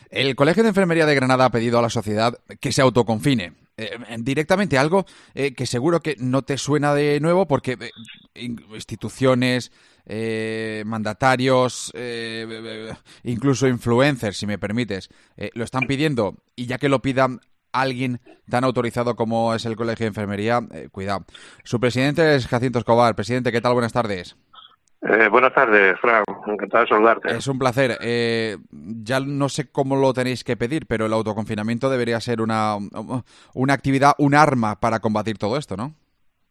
El Colegio de Enfermería de Granada ha pedido a la sociedad que se autoconfine. Directamente algo que seguro que no te suena de nuevo porque instituciones, mandatarios, incluso influencers, si me permites, lo están pidiendo y ya que lo pidan alguien tan autorizado como es el Colegio de Enfermería, cuidado. Su presidente es Jacinto Escobar. Presidente, ¿qué tal? Buenas tardes. Buenas tardes, Fran. Encantado de saludarte. Es un placer. Ya no sé cómo lo tenéis que pedir, pero el autoconfinamiento debería ser una actividad, un arma para combatir todo esto, ¿no?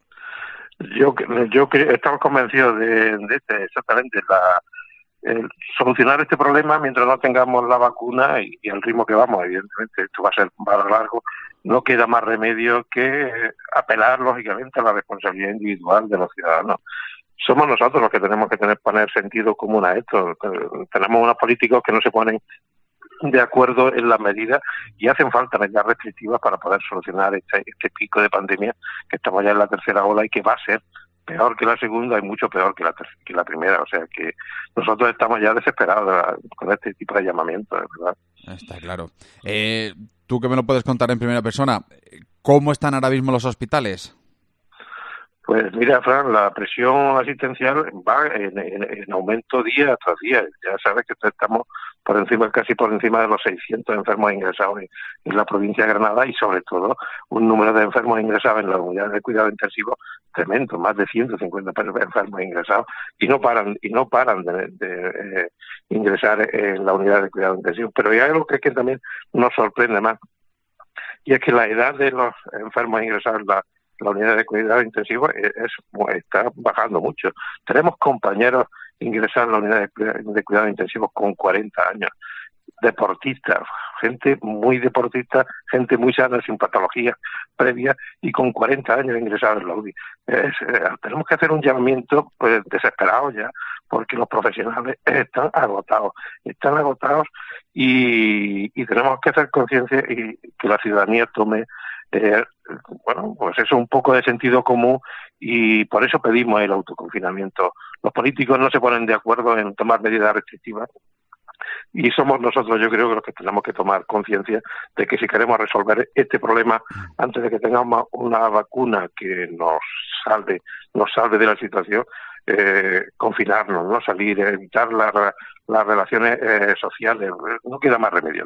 Estamos convencidos de exactamente el solucionar este problema mientras no tengamos la vacuna y el ritmo que vamos. Evidentemente, esto va a ser para largo. No queda más remedio que apelar, lógicamente, a la responsabilidad individual de los ciudadanos. Somos nosotros los que tenemos que poner sentido común a esto. Tenemos unos políticos que no se ponen de acuerdo en las medidas y hacen falta medidas restrictivas para poder solucionar este pico de pandemia que estamos ya en la tercera ola y que va a ser peor que la segunda y mucho peor que la primera. O sea que nosotros estamos ya desesperados con este tipo de llamamientos, ¿verdad? Está claro. Tú que me lo puedes contar en primera persona, ¿cómo están ahora mismo los hospitales? Pues mira, Fran, la presión asistencial va en aumento día tras día. Ya sabes que estamos casi por encima de los 600 enfermos ingresados en la provincia de Granada y sobre todo un número de enfermos ingresados en la unidad de cuidado intensivo tremendo, más de 150 enfermos ingresados y no paran de ingresar en la unidad de cuidado intensivo. Pero hay algo que también nos sorprende más y es que la edad de los enfermos ingresados en la unidad de cuidado intensivo está bajando mucho. Tenemos compañeros ingresados en la unidad de cuidado intensivo con 40 años, deportistas, gente muy deportista, gente muy sana, sin patologías previas y con 40 años ingresados en la UDI. Tenemos que hacer un llamamiento desesperado ya, porque los profesionales están agotados y tenemos que hacer conciencia y que la ciudadanía tome pues eso, un poco de sentido común y por eso pedimos el autoconfinamiento. Los políticos no se ponen de acuerdo en tomar medidas restrictivas y somos nosotros, yo creo, que los que tenemos que tomar conciencia de que si queremos resolver este problema antes de que tengamos una vacuna que nos salve de la situación, confinarnos, no salir, evitar las relaciones sociales. No queda más remedio.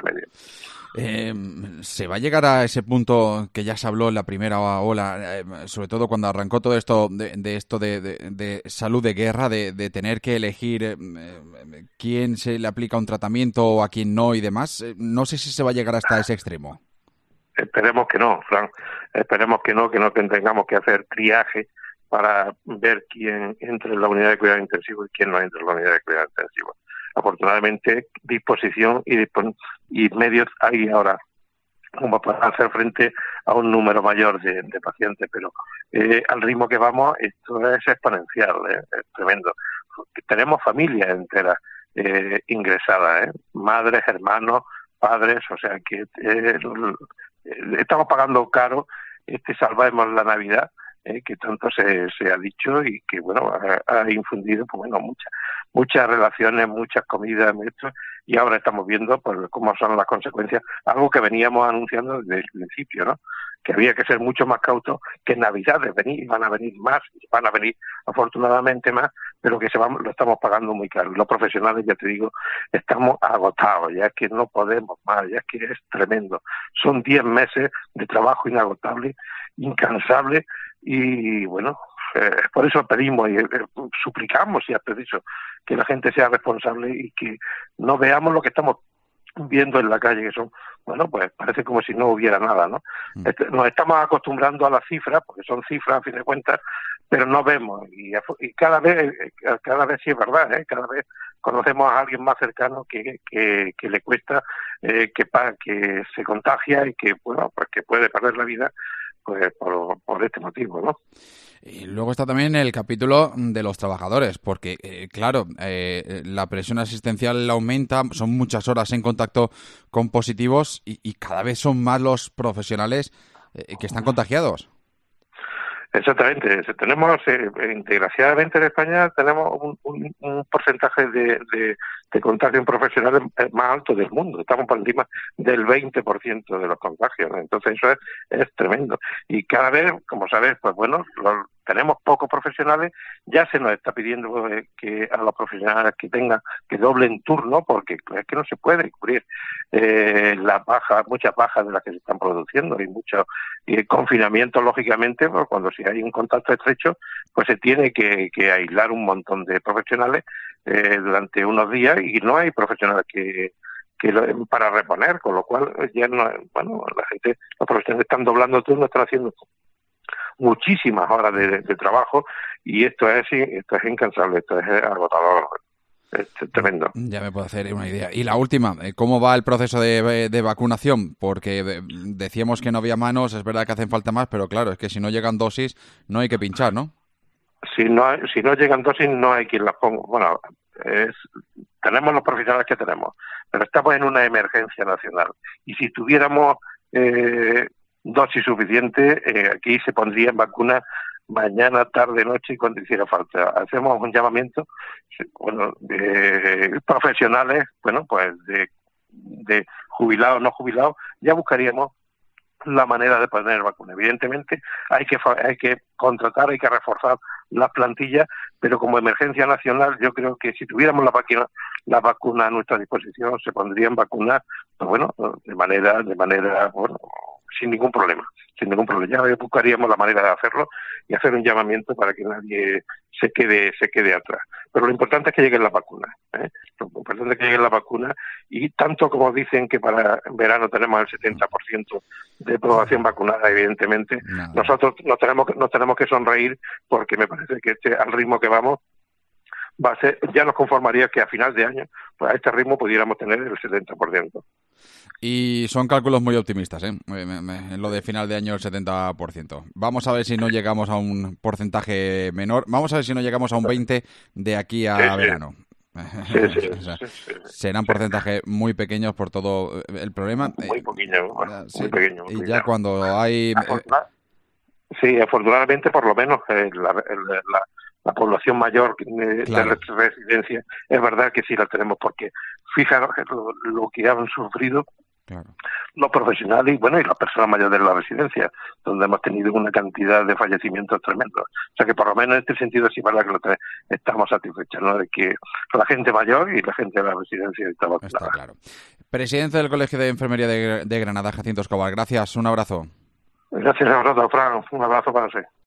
¿Se va a llegar a ese punto que ya se habló en la primera ola, sobre todo cuando arrancó todo esto de salud de guerra, de tener que elegir quién se le aplica un tratamiento o a quién no y demás? No sé si se va a llegar hasta ese extremo. Esperemos que no, Fran. Esperemos que no tengamos que hacer triaje para ver quién entra en la unidad de cuidado intensivo y quién no entra en la unidad de cuidado intensivo. Afortunadamente, disposición y medios hay ahora como para hacer frente a un número mayor de pacientes, pero al ritmo que vamos, esto es exponencial, es tremendo. Tenemos familias enteras ingresadas, madres, hermanos, padres, o sea que estamos pagando caro Salvemos la Navidad, que tanto se ha dicho y que ha infundido muchas relaciones, muchas comidas, y ahora estamos viendo cómo son las consecuencias, algo que veníamos anunciando desde el principio, ¿no? Que había que ser mucho más cautos, que en Navidades van a venir más, van a venir afortunadamente más, pero que lo estamos pagando muy caro. Los profesionales, ya te digo, estamos agotados, ya es que no podemos más, ya es que es tremendo. Son 10 meses de trabajo inagotable, incansable, y por eso pedimos y suplicamos, si es preciso, que la gente sea responsable y que no veamos lo que estamos viendo en la calle, que son, pues parece como si no hubiera nada, ¿no? Nos estamos acostumbrando a las cifras, porque son cifras a fin de cuentas, pero no vemos, y cada vez sí es verdad, cada vez conocemos a alguien más cercano que le cuesta, que se contagia y que, pues que puede perder la vida, pues por este motivo, ¿no? Y luego está también el capítulo de los trabajadores, porque, claro, la presión asistencial aumenta, son muchas horas en contacto con positivos y cada vez son más los profesionales que están contagiados. Exactamente. Desgraciadamente en España tenemos un porcentaje de de contagio en profesionales más alto del mundo. Estamos por encima del 20% de los contagios, ¿no? Entonces eso es tremendo. Y cada vez, como sabes, pues bueno, tenemos pocos profesionales, ya se nos está pidiendo que a los profesionales que doblen turno, porque es que no se puede cubrir muchas bajas de las que se están produciendo y muchos confinamientos, lógicamente, pues cuando si hay un contacto estrecho, pues se tiene que aislar un montón de profesionales durante unos días y no hay profesionales para reponer, con lo cual ya no, bueno, los profesionales están doblando turnos, están haciendo muchísimas horas de trabajo y esto es incansable, esto es agotador, es tremendo. Ya me puedo hacer una idea. Y la última, ¿cómo va el proceso de vacunación? Porque decíamos que no había manos, es verdad que hacen falta más, pero claro, es que si no llegan dosis no hay que pinchar, ¿no? Si no llegan dosis no hay quien las ponga. Bueno, tenemos los profesionales que tenemos, pero estamos en una emergencia nacional y si tuviéramos dosis suficiente, aquí se pondrían vacunas mañana, tarde, noche y cuando hiciera falta. Hacemos un llamamiento, bueno, de profesionales, bueno, pues de jubilados, no jubilados, ya buscaríamos la manera de poner vacunas. Evidentemente hay que contratar, hay que reforzar las plantillas, pero como emergencia nacional yo creo que si tuviéramos la vacuna a nuestra disposición se pondrían vacunas, pues bueno, de manera bueno, sin ningún problema. Ya buscaríamos la manera de hacerlo y hacer un llamamiento para que nadie se quede atrás. Pero lo importante es que lleguen las vacunas, ¿eh? Lo importante es que lleguen las vacunas y tanto como dicen que para verano tenemos el 70% de población vacunada, evidentemente, nosotros nos tenemos que sonreír porque me parece que al ritmo que vamos va a ser, ya nos conformaría que a final de año, pues a este ritmo pudiéramos tener el 70%. Y son cálculos muy optimistas, ¿eh? En lo de final de año el 70%. Vamos a ver si no llegamos a un porcentaje menor. Vamos a ver si no llegamos a un 20% de aquí a verano. Sí. Serán porcentajes muy pequeños por todo el problema. Muy pequeño. Y ya cuando hay... Sí, afortunadamente por lo menos la población mayor de residencia es verdad que sí la tenemos, porque fijaros lo que han sufrido los profesionales y bueno y las personas mayores de la residencia, donde hemos tenido una cantidad de fallecimientos tremendos. O sea que por lo menos en este sentido sí es verdad que estamos satisfechos, ¿no? De que la gente mayor y la gente de la residencia está vacunada. Está claro. Presidente del Colegio de Enfermería de Granada, Jacinto Escobar, gracias, un abrazo. Gracias a vosotros, Fran, un abrazo para usted.